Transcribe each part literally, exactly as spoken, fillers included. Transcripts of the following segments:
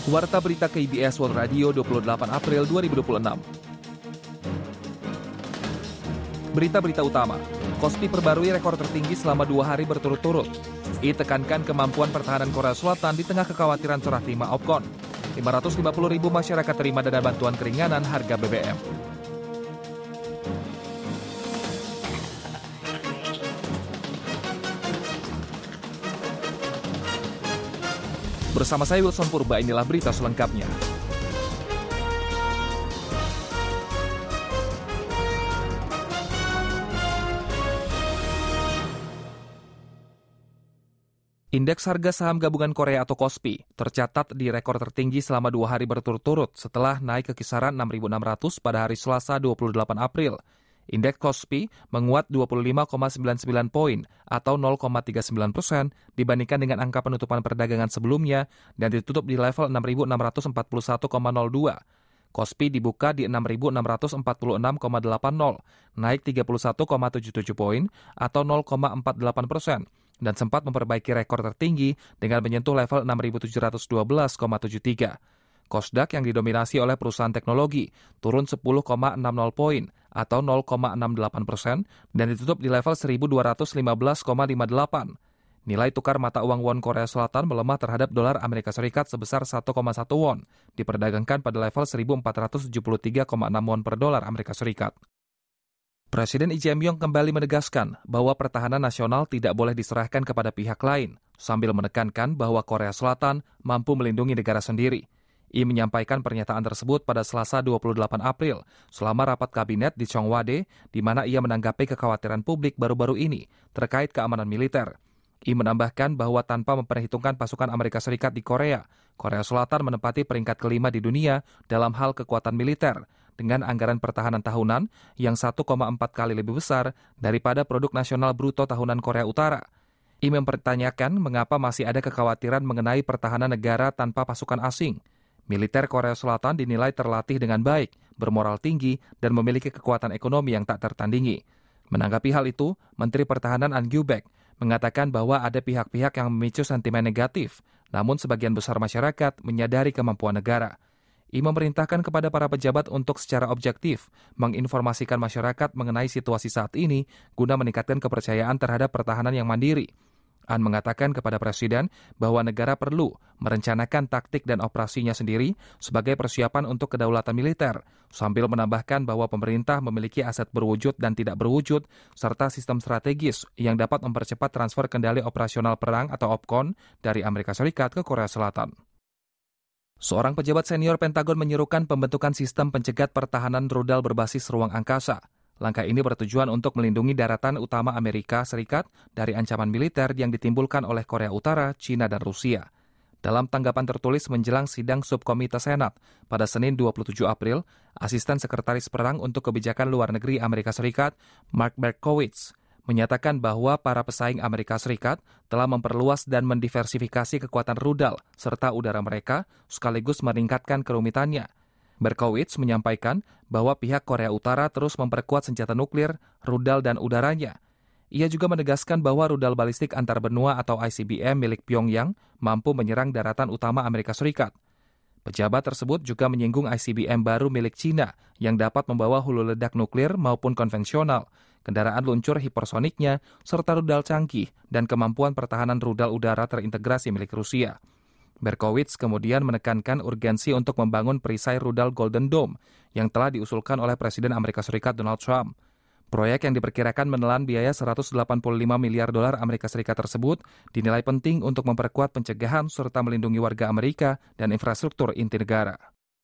Warta Berita K B S World Radio dua puluh delapan April dua ribu dua puluh enam. Berita-berita utama. Kospi perbarui rekor tertinggi selama dua hari berturut-turut. I tekankan kemampuan pertahanan Korea Selatan di tengah kekhawatiran serah terima Opcon. lima ratus lima puluh ribu masyarakat terima dana bantuan keringanan harga B B M. Bersama saya Wilson Purba, inilah berita selengkapnya. Indeks harga saham gabungan Korea atau Kospi tercatat di rekor tertinggi selama dua hari berturut-turut setelah naik ke kisaran enam ribu enam ratus pada hari Selasa dua puluh delapan April. Indeks Kospi menguat dua puluh lima koma sembilan sembilan poin atau nol koma tiga sembilan persen dibandingkan dengan angka penutupan perdagangan sebelumnya dan ditutup di level enam ribu enam ratus empat puluh satu koma nol dua. Kospi dibuka di enam ribu enam ratus empat puluh enam koma delapan nol, naik tiga puluh satu koma tujuh tujuh poin atau nol koma empat delapan persen dan sempat memperbaiki rekor tertinggi dengan menyentuh level enam ribu tujuh ratus dua belas koma tujuh tiga. Kosdaq yang didominasi oleh perusahaan teknologi turun sepuluh koma enam nol poin atau nol koma enam delapan persen dan ditutup di level seribu dua ratus lima belas koma lima delapan. Nilai tukar mata uang won Korea Selatan melemah terhadap dolar Amerika Serikat sebesar satu koma satu won, diperdagangkan pada level seribu empat ratus tujuh puluh tiga koma enam won per dolar Amerika Serikat. Presiden Lee Jae-myung kembali menegaskan bahwa pertahanan nasional tidak boleh diserahkan kepada pihak lain, sambil menekankan bahwa Korea Selatan mampu melindungi negara sendiri. I menyampaikan pernyataan tersebut pada Selasa dua puluh delapan April selama rapat kabinet di Cheongwade, di mana ia menanggapi kekhawatiran publik baru-baru ini terkait keamanan militer. I menambahkan bahwa tanpa memperhitungkan pasukan Amerika Serikat di Korea, Korea Selatan menempati peringkat kelima di dunia dalam hal kekuatan militer, dengan anggaran pertahanan tahunan yang satu koma empat kali lebih besar daripada produk nasional bruto tahunan Korea Utara. I mempertanyakan mengapa masih ada kekhawatiran mengenai pertahanan negara tanpa pasukan asing. Militer Korea Selatan dinilai terlatih dengan baik, bermoral tinggi, dan memiliki kekuatan ekonomi yang tak tertandingi. Menanggapi hal itu, Menteri Pertahanan An Gyu-baek mengatakan bahwa ada pihak-pihak yang memicu sentimen negatif, namun sebagian besar masyarakat menyadari kemampuan negara. I memerintahkan kepada para pejabat untuk secara objektif menginformasikan masyarakat mengenai situasi saat ini guna meningkatkan kepercayaan terhadap pertahanan yang mandiri. An mengatakan kepada Presiden bahwa negara perlu merencanakan taktik dan operasinya sendiri sebagai persiapan untuk kedaulatan militer, sambil menambahkan bahwa pemerintah memiliki aset berwujud dan tidak berwujud, serta sistem strategis yang dapat mempercepat transfer kendali operasional perang atau Opcon dari Amerika Serikat ke Korea Selatan. Seorang pejabat senior Pentagon menyerukan pembentukan sistem pencegat pertahanan rudal berbasis ruang angkasa. Langkah ini bertujuan untuk melindungi daratan utama Amerika Serikat dari ancaman militer yang ditimbulkan oleh Korea Utara, China, dan Rusia. Dalam tanggapan tertulis menjelang sidang subkomite Senat pada Senin dua puluh tujuh April, Asisten Sekretaris Perang untuk Kebijakan Luar Negeri Amerika Serikat, Mark Berkowitz, menyatakan bahwa para pesaing Amerika Serikat telah memperluas dan mendiversifikasi kekuatan rudal serta udara mereka, sekaligus meningkatkan kerumitannya. Berkowitz menyampaikan bahwa pihak Korea Utara terus memperkuat senjata nuklir, rudal, dan udaranya. Ia juga menegaskan bahwa rudal balistik antar benua atau I C B M milik Pyongyang mampu menyerang daratan utama Amerika Serikat. Pejabat tersebut juga menyinggung I C B M baru milik China yang dapat membawa hulu ledak nuklir maupun konvensional, kendaraan luncur hipersoniknya, serta rudal canggih dan kemampuan pertahanan rudal udara terintegrasi milik Rusia. Berkowitz kemudian menekankan urgensi untuk membangun perisai rudal Golden Dome yang telah diusulkan oleh Presiden Amerika Serikat Donald Trump. Proyek yang diperkirakan menelan biaya seratus delapan puluh lima miliar dolar Amerika Serikat tersebut dinilai penting untuk memperkuat pencegahan serta melindungi warga Amerika dan infrastruktur inti negara.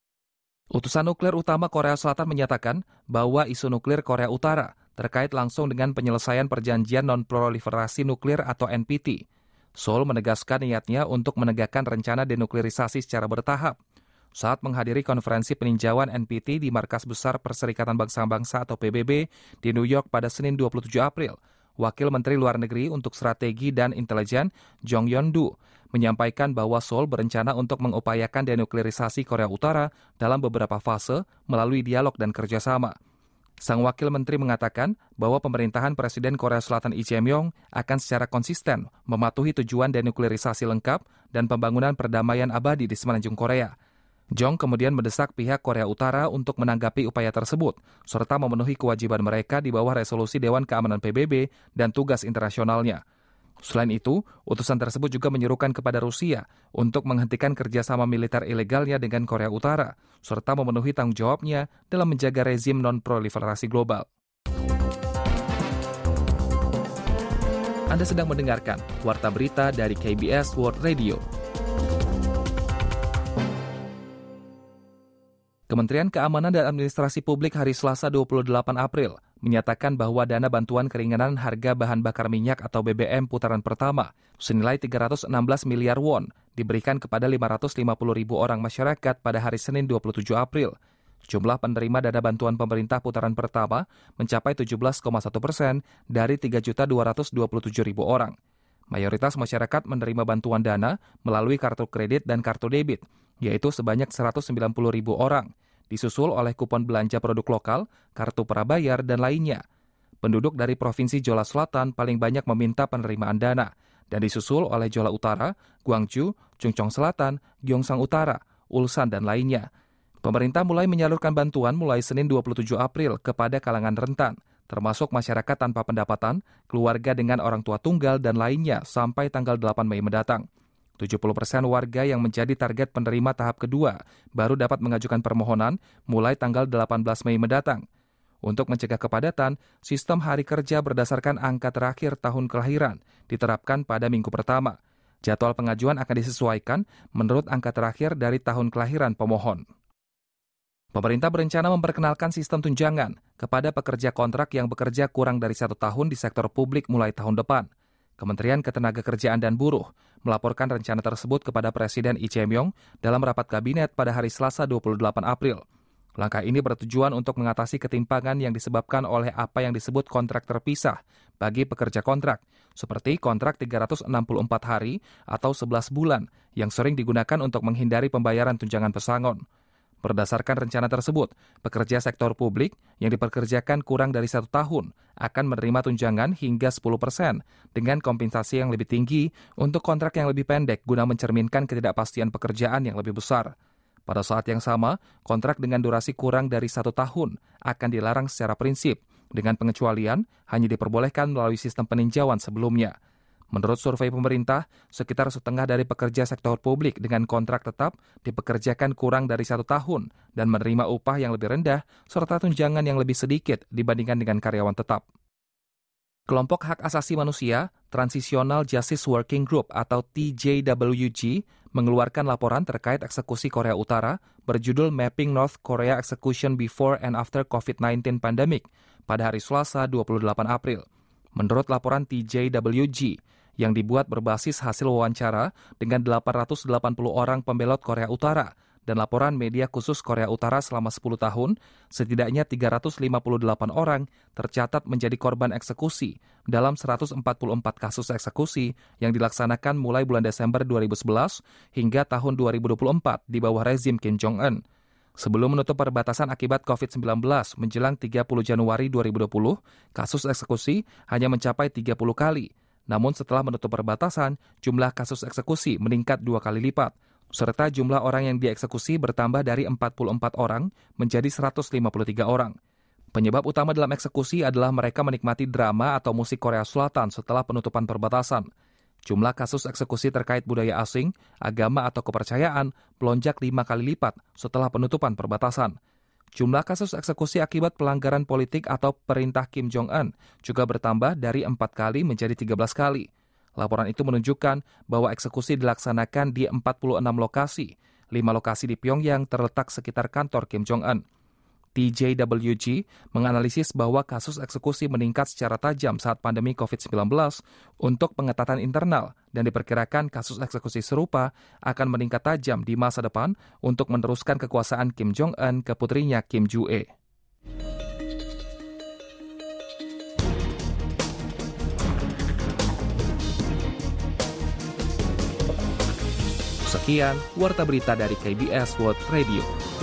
Utusan nuklir utama Korea Selatan menyatakan bahwa isu nuklir Korea Utara terkait langsung dengan penyelesaian perjanjian non-proliferasi nuklir atau N P T. Seoul menegaskan niatnya untuk menegakkan rencana denuklirisasi secara bertahap. Saat menghadiri konferensi peninjauan N P T di Markas Besar Perserikatan Bangsa-Bangsa atau P B B di New York pada Senin dua puluh tujuh April, Wakil Menteri Luar Negeri untuk Strategi dan Intelijen, Jong Yeon-do, menyampaikan bahwa Seoul berencana untuk mengupayakan denuklirisasi Korea Utara dalam beberapa fase melalui dialog dan kerjasama. Sang wakil menteri mengatakan bahwa pemerintahan Presiden Korea Selatan Lee Jae-myung akan secara konsisten mematuhi tujuan denuklerisasi lengkap dan pembangunan perdamaian abadi di semenanjung Korea. Jong kemudian mendesak pihak Korea Utara untuk menanggapi upaya tersebut, serta memenuhi kewajiban mereka di bawah resolusi Dewan Keamanan P B B dan tugas internasionalnya. Selain itu, utusan tersebut juga menyerukan kepada Rusia untuk menghentikan kerjasama militer ilegalnya dengan Korea Utara, serta memenuhi tanggung jawabnya dalam menjaga rezim non-proliferasi global. Anda sedang mendengarkan Warta Berita dari K B S World Radio. Kementerian Keamanan dan Administrasi Publik hari Selasa dua puluh delapan April menyatakan bahwa dana bantuan keringanan harga bahan bakar minyak atau B B M putaran pertama senilai tiga ratus enam belas miliar won diberikan kepada lima ratus lima puluh ribu orang masyarakat pada hari Senin dua puluh tujuh April. Jumlah penerima dana bantuan pemerintah putaran pertama mencapai tujuh belas koma satu persen dari tiga juta dua ratus dua puluh tujuh ribu orang. Mayoritas masyarakat menerima bantuan dana melalui kartu kredit dan kartu debit, yaitu sebanyak seratus sembilan puluh ribu orang, disusul oleh kupon belanja produk lokal, kartu prabayar, dan lainnya. Penduduk dari Provinsi Jeolla Selatan paling banyak meminta penerimaan dana, dan disusul oleh Jeolla Utara, Gwangju, Chungcheong Selatan, Gyeongsang Utara, Ulsan, dan lainnya. Pemerintah mulai menyalurkan bantuan mulai Senin dua puluh tujuh April kepada kalangan rentan, termasuk masyarakat tanpa pendapatan, keluarga dengan orang tua tunggal, dan lainnya sampai tanggal delapan Mei mendatang. tujuh puluh persen warga yang menjadi target penerima tahap kedua baru dapat mengajukan permohonan mulai tanggal delapan belas Mei mendatang. Untuk mencegah kepadatan, sistem hari kerja berdasarkan angka terakhir tahun kelahiran diterapkan pada minggu pertama. Jadwal pengajuan akan disesuaikan menurut angka terakhir dari tahun kelahiran pemohon. Pemerintah berencana memperkenalkan sistem tunjangan kepada pekerja kontrak yang bekerja kurang dari satu tahun di sektor publik mulai tahun depan. Kementerian Ketenagakerjaan dan Buruh melaporkan rencana tersebut kepada Presiden Lee Jae-myung dalam rapat kabinet pada hari Selasa dua puluh delapan April. Langkah ini bertujuan untuk mengatasi ketimpangan yang disebabkan oleh apa yang disebut kontrak terpisah bagi pekerja kontrak, seperti kontrak tiga ratus enam puluh empat hari atau sebelas bulan yang sering digunakan untuk menghindari pembayaran tunjangan pesangon. Berdasarkan rencana tersebut, pekerja sektor publik yang diperkerjakan kurang dari satu tahun akan menerima tunjangan hingga sepuluh persen dengan kompensasi yang lebih tinggi untuk kontrak yang lebih pendek guna mencerminkan ketidakpastian pekerjaan yang lebih besar. Pada saat yang sama, kontrak dengan durasi kurang dari satu tahun akan dilarang secara prinsip, dengan pengecualian hanya diperbolehkan melalui sistem peninjauan sebelumnya. Menurut survei pemerintah, sekitar setengah dari pekerja sektor publik dengan kontrak tetap dipekerjakan kurang dari satu tahun dan menerima upah yang lebih rendah serta tunjangan yang lebih sedikit dibandingkan dengan karyawan tetap. Kelompok Hak Asasi Manusia, Transitional Justice Working Group atau T J W G, mengeluarkan laporan terkait eksekusi Korea Utara berjudul Mapping North Korea Execution Before and After COVID sembilan belas Pandemic pada hari Selasa dua puluh delapan April. Menurut laporan T J W G, yang dibuat berbasis hasil wawancara dengan delapan ratus delapan puluh orang pembelot Korea Utara dan laporan media khusus Korea Utara selama sepuluh tahun, setidaknya tiga ratus lima puluh delapan orang tercatat menjadi korban eksekusi dalam seratus empat puluh empat kasus eksekusi yang dilaksanakan mulai bulan Desember dua ribu sebelas hingga tahun dua ribu dua puluh empat di bawah rezim Kim Jong-un. Sebelum menutup perbatasan akibat covid sembilan belas menjelang tiga puluh Januari dua ribu dua puluh, kasus eksekusi hanya mencapai tiga puluh kali. Namun setelah menutup perbatasan, jumlah kasus eksekusi meningkat dua kali lipat, serta jumlah orang yang dieksekusi bertambah dari empat puluh empat orang menjadi seratus lima puluh tiga orang. Penyebab utama dalam eksekusi adalah mereka menikmati drama atau musik Korea Selatan setelah penutupan perbatasan. Jumlah kasus eksekusi terkait budaya asing, agama atau kepercayaan melonjak lima kali lipat setelah penutupan perbatasan. Jumlah kasus eksekusi akibat pelanggaran politik atau perintah Kim Jong-un juga bertambah dari empat kali menjadi tiga belas kali. Laporan itu menunjukkan bahwa eksekusi dilaksanakan di empat puluh enam lokasi, lima lokasi di Pyongyang terletak sekitar kantor Kim Jong-un. T J W G menganalisis bahwa kasus eksekusi meningkat secara tajam saat pandemi covid sembilan belas untuk pengetatan internal dan diperkirakan kasus eksekusi serupa akan meningkat tajam di masa depan untuk meneruskan kekuasaan Kim Jong-un ke putrinya Kim Joo-e. Sekian Warta Berita dari K B S World Radio.